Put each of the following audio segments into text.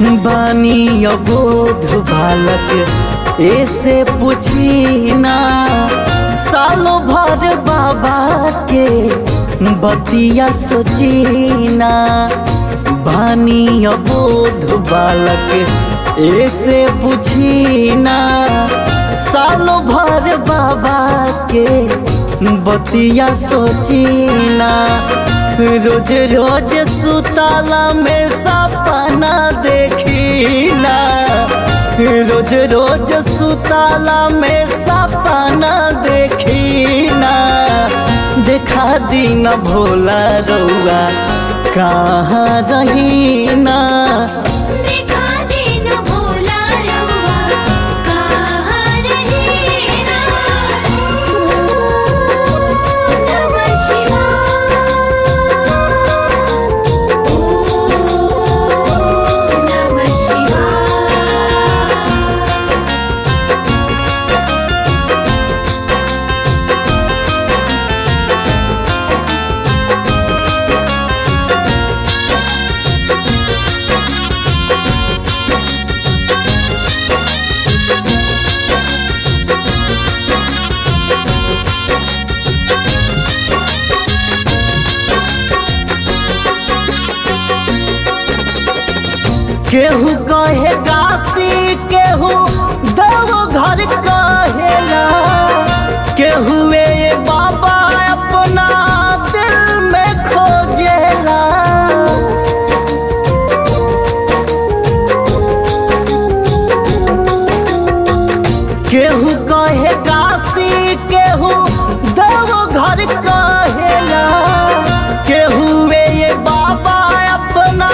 बानी अबोध बालक ऐसे पूछी ना, सालों भर बाबा के बतिया सोची ना। बानी अबोध बालक ऐसे पूछी ना, सालों भर बाबा के बतिया सोची ना। रोज रोज सुताला में सपना देखी ना, रोज रोज सुताला में सपना देखी ना। देखा दी न भोला रउआ कहाँ रही ना। केहू कहे काशी, केहू देवघर कहेला, केहू ये बाबा अपना दिल में खोजेला। केहू कहे काशी, केहू देवघर कहेला, केहू ये बाबा अपना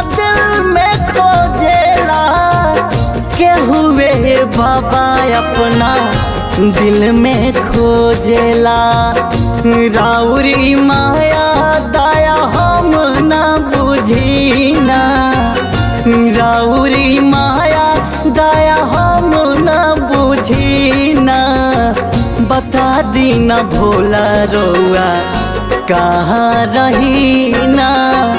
हुए बाबा अपना दिल में खोजेला। राउरी माया दया हम ना बुझी ना, राउरी माया दया हम ना बुझी ना। बता दी न भोला रउआ कहाँ रही ना।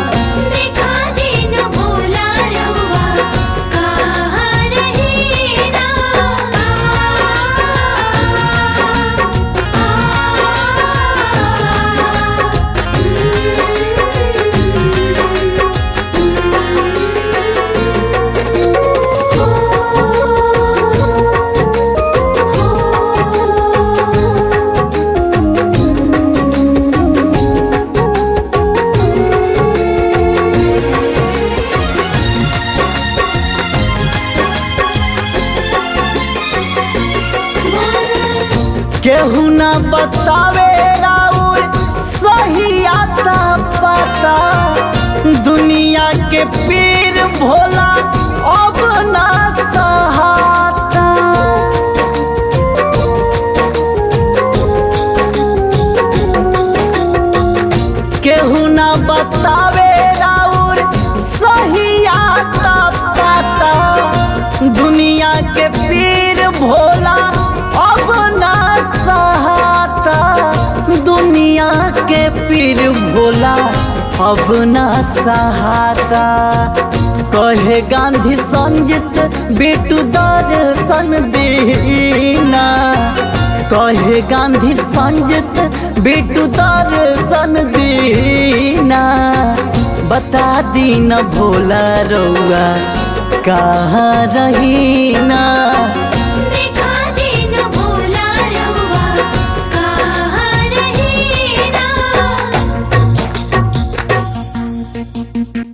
केहू ना बतावे राउर सही आता पता, दुनिया के पीर भोला अब ना सहाता। केहू ना बतावे राउर सही आता पता, दुनिया के पीर भोला अब ना सहाता। दुनिया के पीर भोला अब ना सहाता। कहे गांधी संजित बेटू दर्शन दीना, कहे गांधी संजित बेटू दर्शन दीना। बता दी न भोला रउआ कहाँ रही ना।